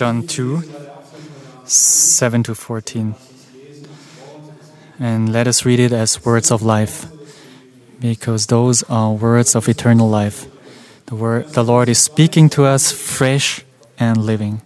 John 2, 7 to 14. And let us read it as words of life, because those are words of eternal life. The Lord is speaking to us fresh and living.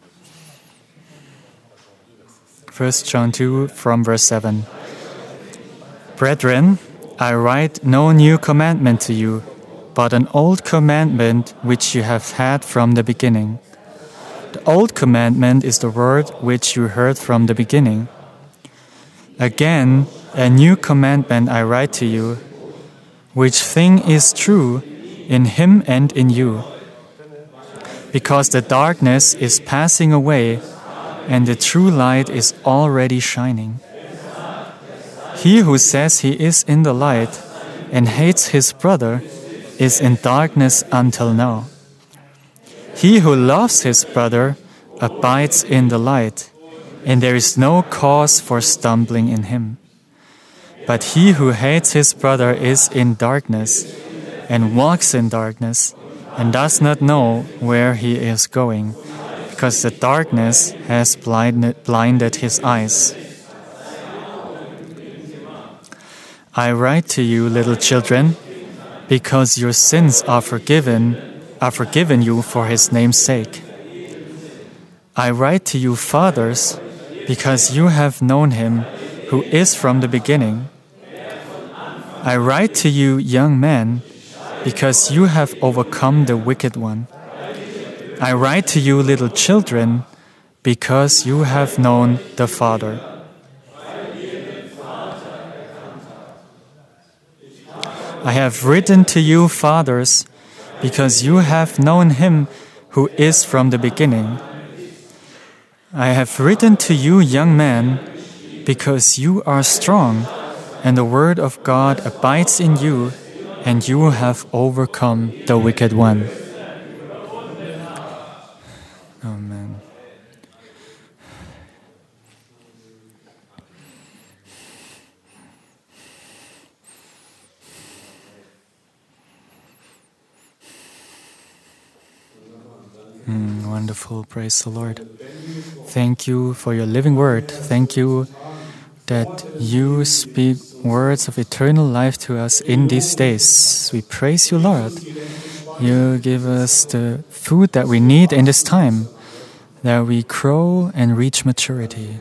1 John 2 from verse 7. Brethren, I write no new commandment to you, but an old commandment which you have had from the beginning. The old commandment is the word which you heard from the beginning. Again, a new commandment I write to you, which thing is true in him and in you. Because the darkness is passing away, and the true light is already shining. He who says he is in the light and hates his brother is in darkness until now. He who loves his brother abides in the light, and there is no cause for stumbling in him. But he who hates his brother is in darkness and walks in darkness and does not know where he is going, because the darkness has blinded his eyes. I write to you, little children, because your sins are forgiven you for his name's sake. I write to you, fathers, because you have known him who is from the beginning. I write to you, young men, because you have overcome the wicked one. I write to you, little children, because you have known the Father. I have written to you, fathers, because you have known him who is from the beginning. I have written to you, young men, because you are strong, and the word of God abides in you, and you have overcome the wicked one. Amen. Wonderful. Praise the Lord. Thank you for your living word. Thank you that you speak words of eternal life to us in these days. We praise you, Lord. You give us the food that we need in this time, that we grow and reach maturity.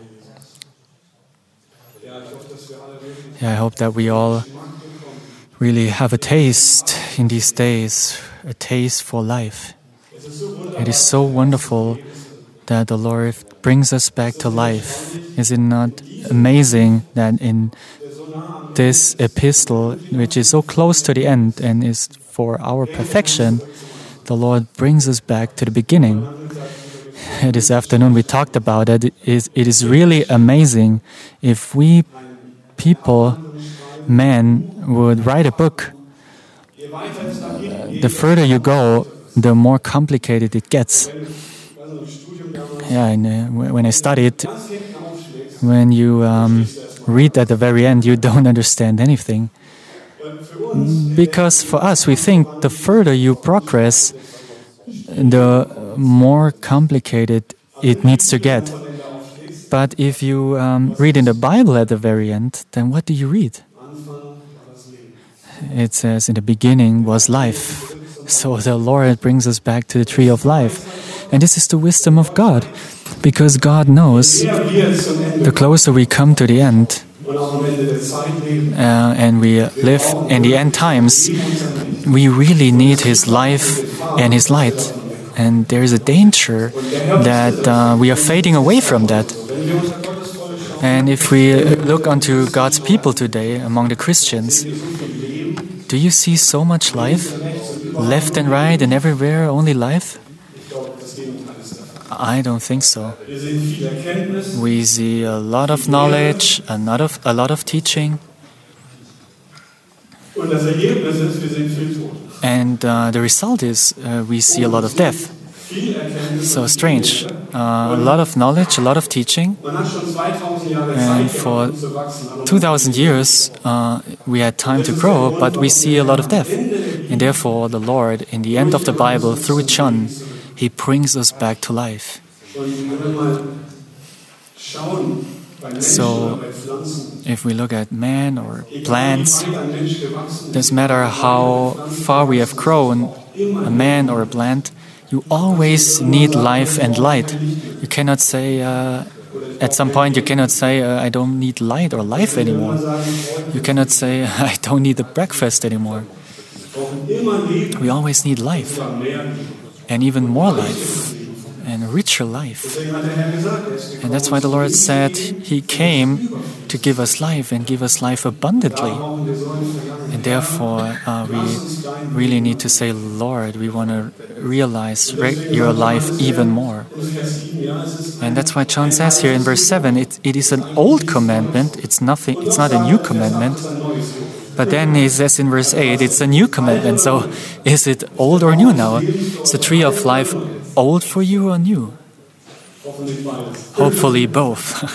I hope that we all really have a taste in these days, a taste for life. It is so wonderful that the Lord brings us back to life. Is it not amazing that in this epistle, which is so close to the end and is for our perfection, the Lord brings us back to the beginning? This afternoon we talked about it. It is really amazing if we people, men, would write a book. The further you go, the more complicated it gets. When I studied, when you read at the very end, you don't understand anything. Because for us, we think the further you progress, the more complicated it needs to get. But if you read in the Bible at the very end, then what do you read? It says, in the beginning was life. So the Lord brings us back to the tree of life. And this is the wisdom of God. Because God knows the closer we come to the end, and we live in the end times, we really need His life and His light. And there is a danger that we are fading away from that. And if we look onto God's people today, among the Christians, do you see so much life? Left and right and everywhere, only life? I don't think so. We see a lot of knowledge, a lot of teaching. And the result is we see a lot of death. So strange. A lot of knowledge, a lot of teaching. And for 2,000 years, we had time to grow, but we see a lot of death. And therefore, the Lord, in the end of the Bible, through John, He brings us back to life. So, if we look at man or plants, doesn't matter how far we have grown, a man or a plant, you always need life and light. You cannot say, at some point, you cannot say, I don't need light or life anymore. You cannot say, I don't need the breakfast anymore. We always need life, and even more life, and richer life. And that's why the Lord said He came to give us life and give us life abundantly. And therefore, we really need to say, Lord, we want to realize your life even more. And that's why John says here in verse 7, it is an old commandment, it's not a new commandment. But then he says in verse 8, it's a new commandment. So is it old or new now? Is the tree of life old for you or new? Hopefully both.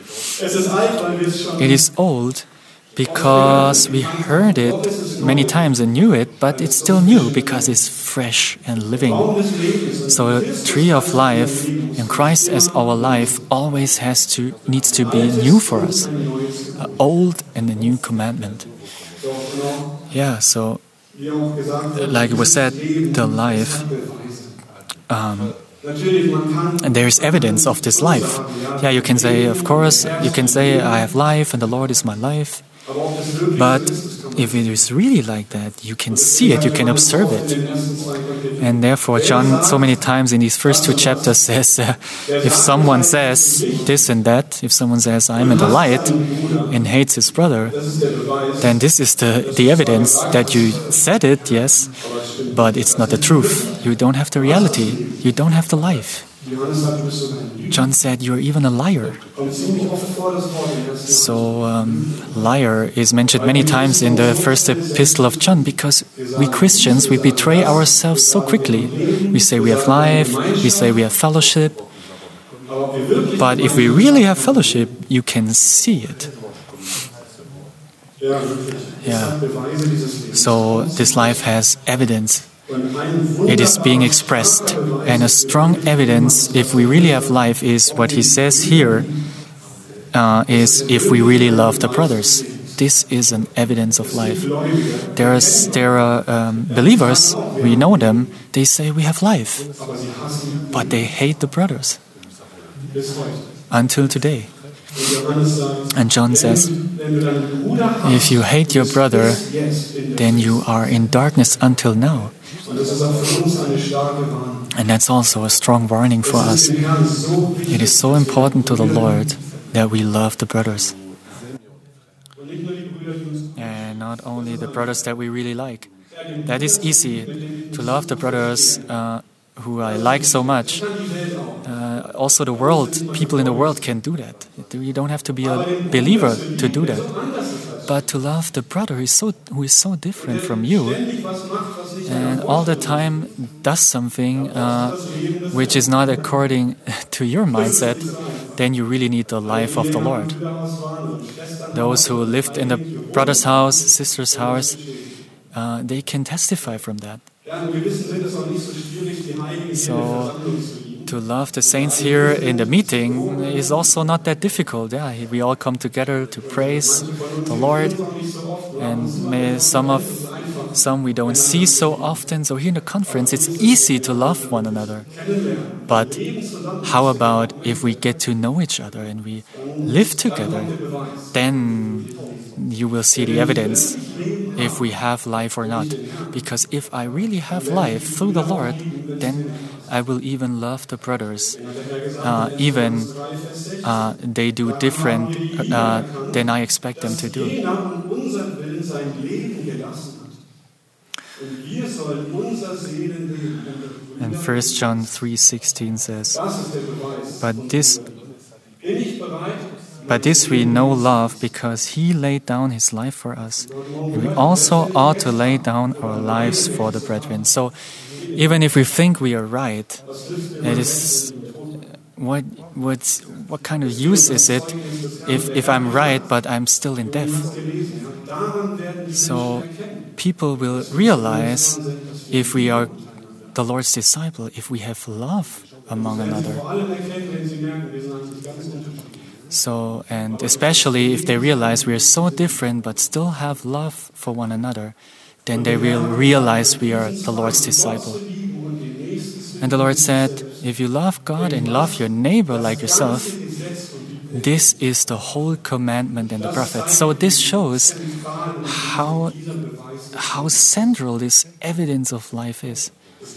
It is old because we heard it many times and knew it, but it's still new because it's fresh and living. So the tree of life and Christ as our life always needs to be new for us. An old and a new commandment. Yeah, so like it was said, the life, and there is evidence of this life. Yeah, you can say, of course, you can say, I have life and the Lord is my life. But if it is really like that, you can see it, you can observe it. And therefore, John so many times in these first two chapters says, if someone says this and that, if someone says, I'm in the light, and hates his brother, then this is the evidence that you said it, yes, but it's not the truth. You don't have the reality. You don't have the life. John said, you're even a liar. So, liar is mentioned many times in the first epistle of John because we Christians, we betray ourselves so quickly. We say we have life, we say we have fellowship. But if we really have fellowship, you can see it. Yeah. So, this life has evidence. It is being expressed, and a strong evidence, if we really have life, is what he says here, is if we really love the brothers. This is an evidence of life. There are believers, we know them, they say we have life, but they hate the brothers. Until today. And John says, if you hate your brother, then you are in darkness until now. And that's also a strong warning for us. It is so important to the Lord that we love the brothers. And not only the brothers that we really like. That is easy, to love the brothers who I like so much. Also the world, people in the world can do that. You don't have to be a believer to do that. But to love the brother who is so different from you, and all the time does something which is not according to your mindset, then you really need the life of the Lord. Those who lived in the brother's house, sister's house, they can testify from that. So, to love the saints here in the meeting is also not that difficult. Yeah, we all come together to praise the Lord, and some we don't see so often. So here in the conference, it's easy to love one another. But how about if we get to know each other and we live together? Then you will see the evidence if we have life or not. Because if I really have life through the Lord, then I will even love the brothers, even they do different than I expect them to do. And 1 John 3:16 says, But this we know love because He laid down His life for us, and we also ought to lay down our lives for the brethren. So, even if we think we are right, it is what kind of use is it if I'm right but I'm still in death? So, people will realize if we are the Lord's disciple, if we have love among another. So, and especially if they realize we are so different but still have love for one another, then they will realize we are the Lord's disciple. And the Lord said, if you love God and love your neighbor like yourself, this is the whole commandment and the prophets. So this shows how central this evidence of life is.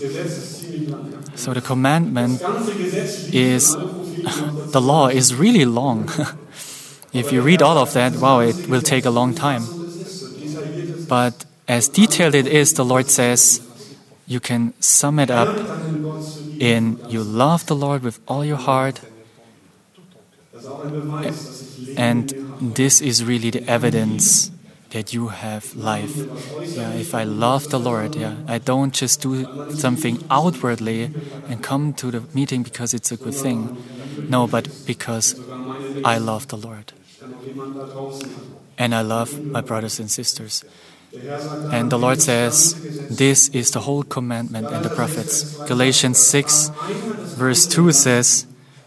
So the commandment is, the law is really long. If you read all of that, wow, it will take a long time. But as detailed it is, the Lord says, you can sum it up in you love the Lord with all your heart, and this is really the evidence that you have life. Yeah, if I love the Lord, I don't just do something outwardly and come to the meeting because it's a good thing. No, but because I love the Lord. And I love my brothers and sisters. And the Lord says, this is the whole commandment and the prophets. Galatians 6, verse 2 says,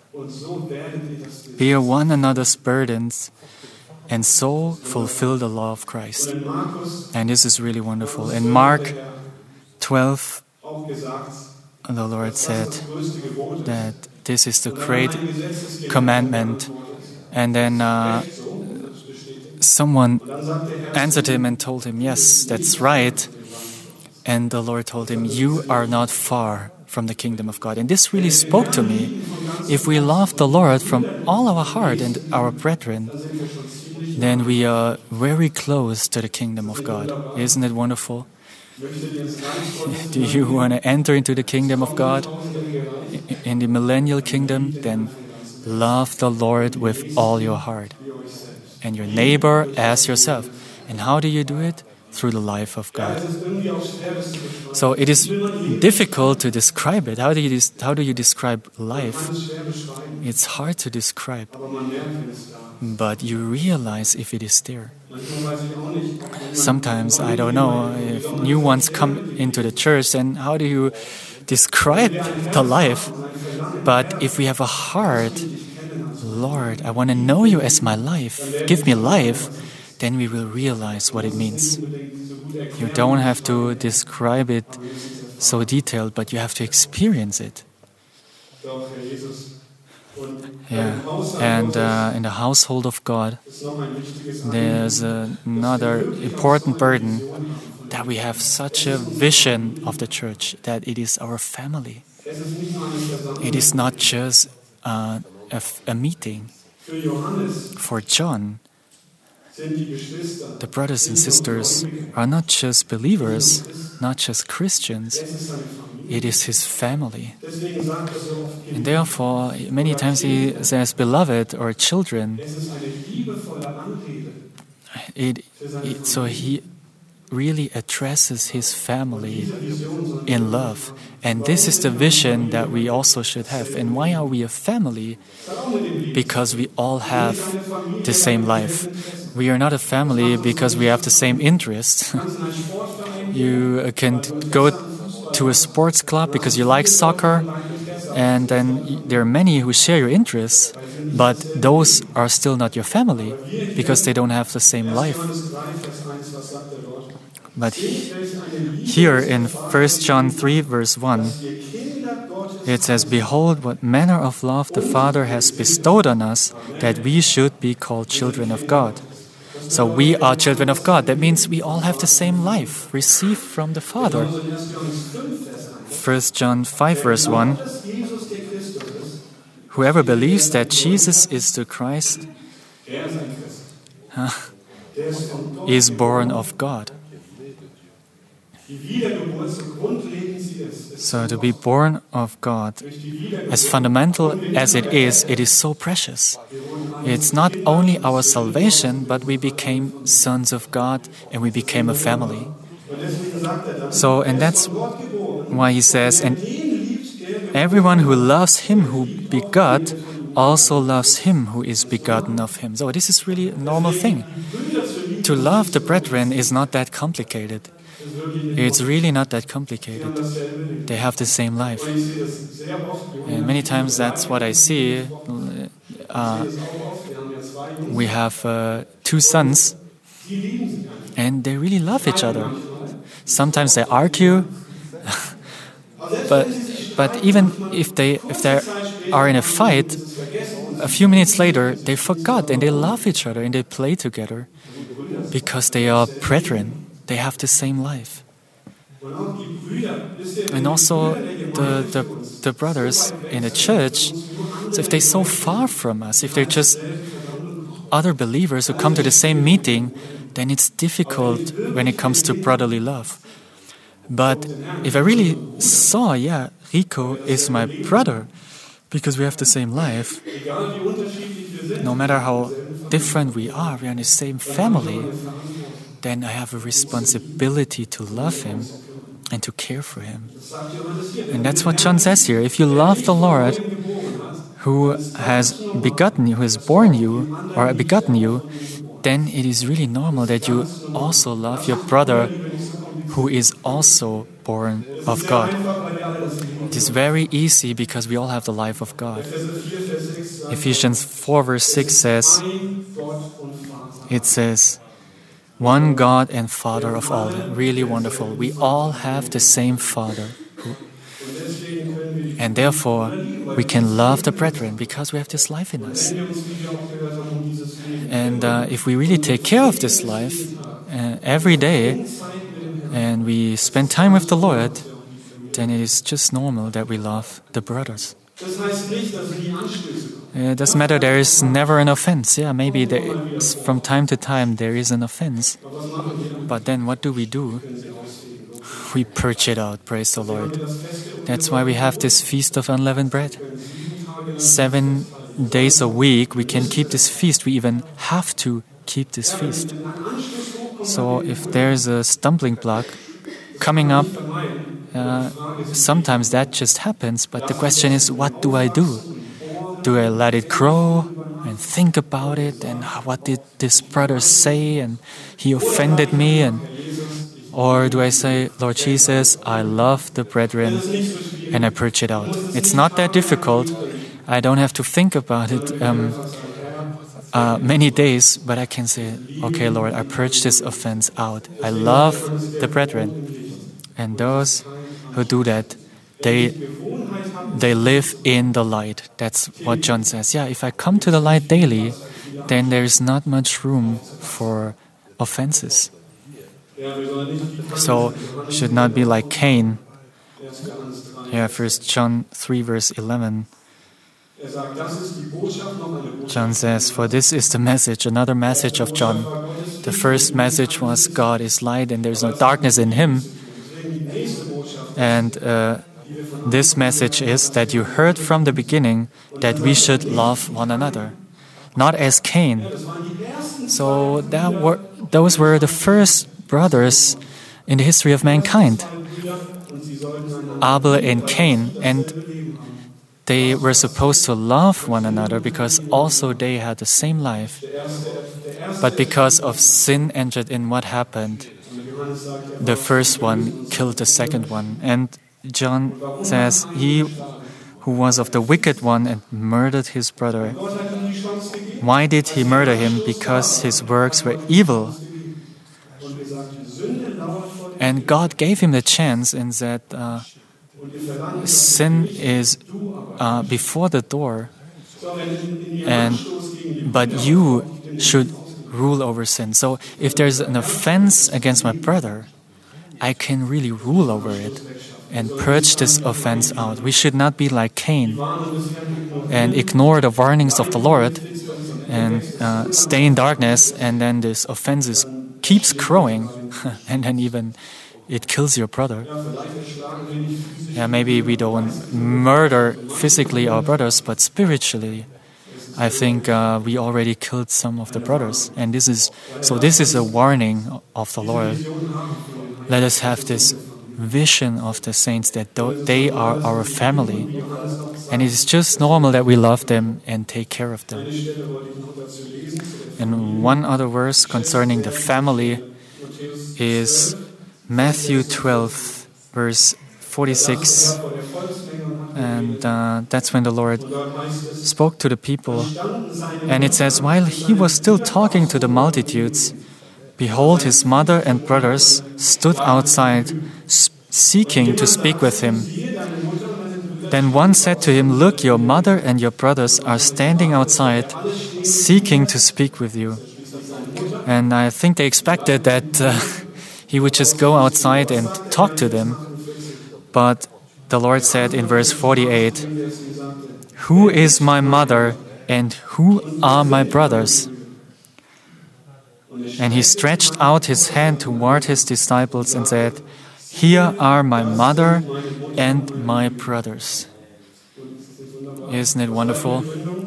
bear one another's burdens, and so fulfill the law of Christ. And this is really wonderful. In Mark 12, the Lord said that this is the great commandment. And then someone answered him and told him, yes, that's right. And the Lord told him, you are not far from the kingdom of God. And this really spoke to me. If we love the Lord from all our heart and our brethren, then we are very close to the kingdom of God. Isn't it wonderful? Do you want to enter into the kingdom of God? In the millennial kingdom? Then love the Lord with all your heart. And your neighbor as yourself. And how do you do it? Through the life of God. So it is difficult to describe it. How do you describe life? It's hard to describe. But you realize if it is there. Sometimes, I don't know, if new ones come into the church, then how do you describe the life? But if we have a heart, Lord, I want to know you as my life. Give me life. Then we will realize what it means. You don't have to describe it so detailed, but you have to experience it. Yeah, and in the household of God, there's another important burden that we have such a vision of the church, that it is our family. It is not just a meeting. For John, the brothers and sisters are not just believers, not just Christians. It is his family. And therefore, many times he says, beloved, or children. So he really addresses his family in love. And this is the vision that we also should have. And why are we a family? Because we all have the same life. We are not a family because we have the same interests. You can go to a sports club because you like soccer, and then there are many who share your interests, but those are still not your family because they don't have the same life. But here in 1 John 3 verse 1, it says, behold, what manner of love the Father has bestowed on us, that we should be called children of God. So we are children of God. That means we all have the same life, received from the Father. 1 John 5 verse 1, whoever believes that Jesus is the Christ is born of God. So to be born of God, as fundamental as it is so precious. It's not only our salvation, but we became sons of God and we became a family. So, and that's why he says, and everyone who loves him who begot also loves him who is begotten of him. So this is really a normal thing. To love the brethren is not that complicated. It's really not that complicated. They have the same life. And many times that's what I see. We have 2 sons, and they really love each other. Sometimes they argue, but even if they are in a fight, a few minutes later they forgot and they love each other and they play together because they are brethren. They have the same life. And also the brothers in the church, so if they're so far from us, if they're just other believers who come to the same meeting, then it's difficult when it comes to brotherly love. But if I really saw, Rico is my brother because we have the same life, no matter how different we are in the same family, then I have a responsibility to love him and to care for him. And that's what John says here. If you love the Lord who has begotten you, who has born you, or begotten you, then it is really normal that you also love your brother who is also born of God. It is very easy because we all have the life of God. Ephesians 4 verse 6 says, one God and Father of all. Really wonderful. We all have the same Father. And therefore, we can love the brethren because we have this life in us. And if we really take care of this life every day, and we spend time with the Lord, then it is just normal that we love the brothers. It doesn't matter, there is never an offense. Yeah, maybe from time to time there is an offense. But then what do? We purge it out, praise the Lord. That's why we have this Feast of Unleavened Bread. 7 days a week we can keep this feast. We even have to keep this feast. So if there's a stumbling block coming up, sometimes that just happens. But the question is, what do I do? Do I let it grow and think about it? And what did this brother say? And he offended me. Or do I say, Lord Jesus, I love the brethren, and I purge it out? It's not that difficult. I don't have to think about it many days, but I can say, okay, Lord, I purge this offense out. I love the brethren. And those who do that, they live in the light. That's what John says. Yeah, if I come to the light daily, then there is not much room for offenses. So, should not be like Cain. Yeah, 1 John 3 verse 11. John says, for this is the message, another message of John. The first message was God is light and there is no darkness in him. And this message is that you heard from the beginning that we should love one another, not as Cain. So those were the first brothers in the history of mankind, Abel and Cain, and they were supposed to love one another because also they had the same life. But because of sin entered in, what happened? The first one killed the second one. And John says, he who was of the wicked one and murdered his brother. Why did he murder him? Because his works were evil. And God gave him the chance and said, sin is before the door, but you should rule over sin. So if there's an offense against my brother, I can really rule over it and purge this offense out. We should not be like Cain and ignore the warnings of the Lord and stay in darkness, and then this offense keeps growing and then even it kills your brother. Yeah, maybe we don't murder physically our brothers, but spiritually, I think we already killed some of the brothers. And this is a warning of the Lord. Let us have this vision of the saints that they are our family. And it is just normal that we love them and take care of them. And one other verse concerning the family is Matthew 12, verse 46. And that's when the Lord spoke to the people. And it says, while he was still talking to the multitudes, behold, his mother and brothers stood outside, seeking to speak with him. Then one said to him, look, your mother and your brothers are standing outside, seeking to speak with you. And I think they expected that he would just go outside and talk to them. But the Lord said in verse 48, who is my mother and who are my brothers? And he stretched out his hand toward his disciples and said, here are my mother and my brothers. Isn't it wonderful?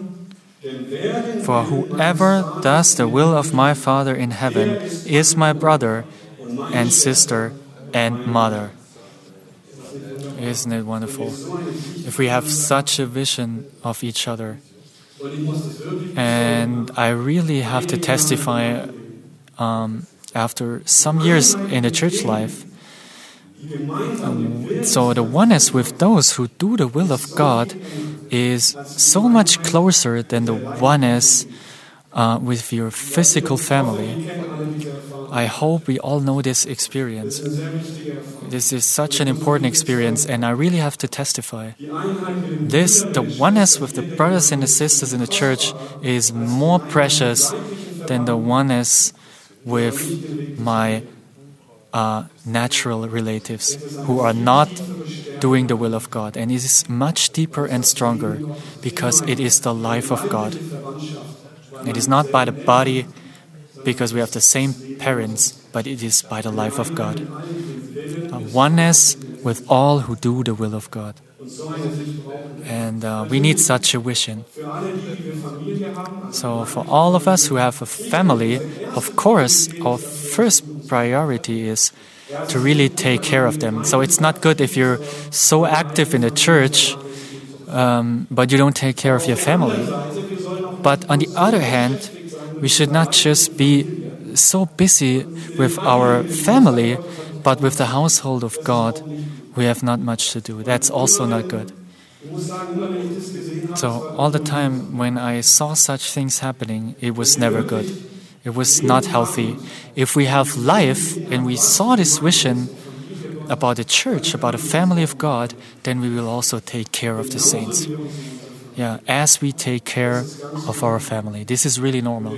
For whoever does the will of my Father in heaven is my brother and sister and mother. Isn't it wonderful? If we have such a vision of each other. And I really have to testify after some years in the church life. So the oneness with those who do the will of God is so much closer than the oneness with your physical family. I hope we all know this experience. This is such an important experience, and I really have to testify. The oneness with the brothers and the sisters in the church is more precious than the oneness with my natural relatives who are not doing the will of God. And it is much deeper and stronger because it is the life of God. It is not by the body because we have the same parents, but it is by the life of God. A oneness with all who do the will of God. And we need such a vision. So for all of us who have a family, of course, our first priority is to really take care of them. So it's not good if you're so active in the church, but you don't take care of your family. But on the other hand, we should not just be so busy with our family, but with the household of God, we have not much to do. That's also not good. So all the time when I saw such things happening, it was never good. It was not healthy. If we have life and we saw this vision about the church, about the family of God, then we will also take care of the saints. Yeah, as we take care of our family. This is really normal.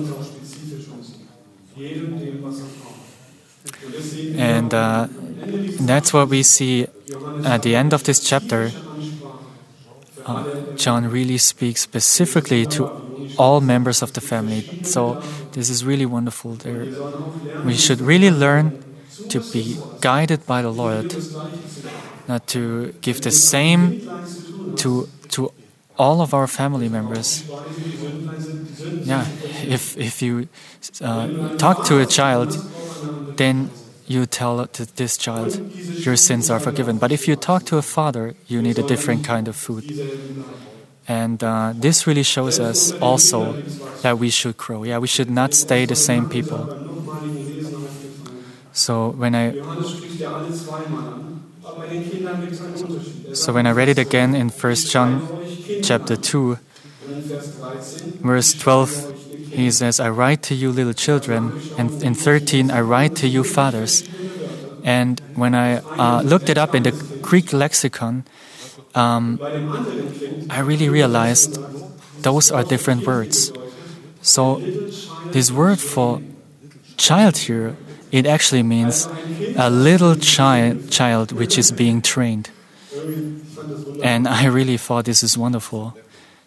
And that's what we see at the end of this chapter. John really speaks specifically to all members of the family. So this is really wonderful. We should really learn to be guided by the Lord, not to give the same to all of our family members. Yeah, if you talk to a child, then you tell this child, your sins are forgiven. But if you talk to a father, you need a different kind of food. And this really shows us also that we should grow. Yeah, we should not stay the same people. So when I read it again in 1 John chapter 2, verse 12, he says, I write to you little children, and in 13, I write to you fathers. And when I looked it up in the Greek lexicon, I really realized those are different words. So this word for child here, it actually means a little child which is being trained. And I really thought this is wonderful.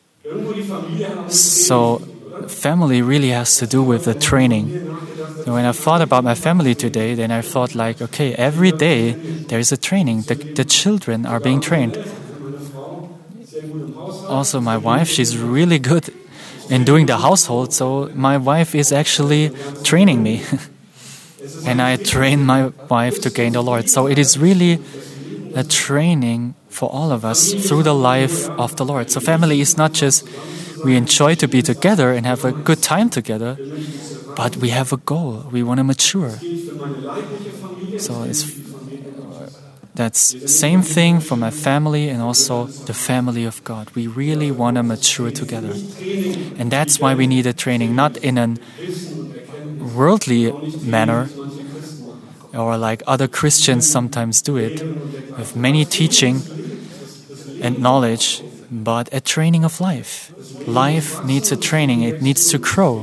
So family really has to do with the training. So when I thought about my family today, then I thought like, okay, every day there is a training. The children are being trained. Also, my wife, she's really good in doing the household. So my wife is actually training me. And I train my wife to gain the Lord. So it is really a training for all of us through the life of the Lord. So family is not just we enjoy to be together and have a good time together, but we have a goal. We want to mature. So that's same thing for my family and also the family of God. We really want to mature together. And that's why we need a training, not in a worldly manner, or like other Christians sometimes do it, with many teaching and knowledge, but a training of life. Life needs a training, it needs to grow.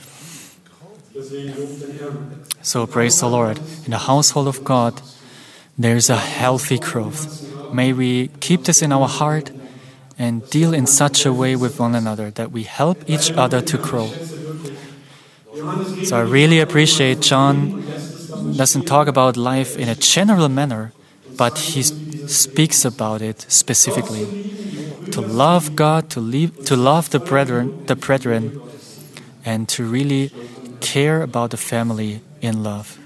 So praise the Lord. In the household of God, there's a healthy growth. May we keep this in our heart and deal in such a way with one another that we help each other to grow. So I really appreciate John doesn't talk about life in a general manner, but he speaks about it specifically. To love God, to love the brethren, and to really care about the family in love.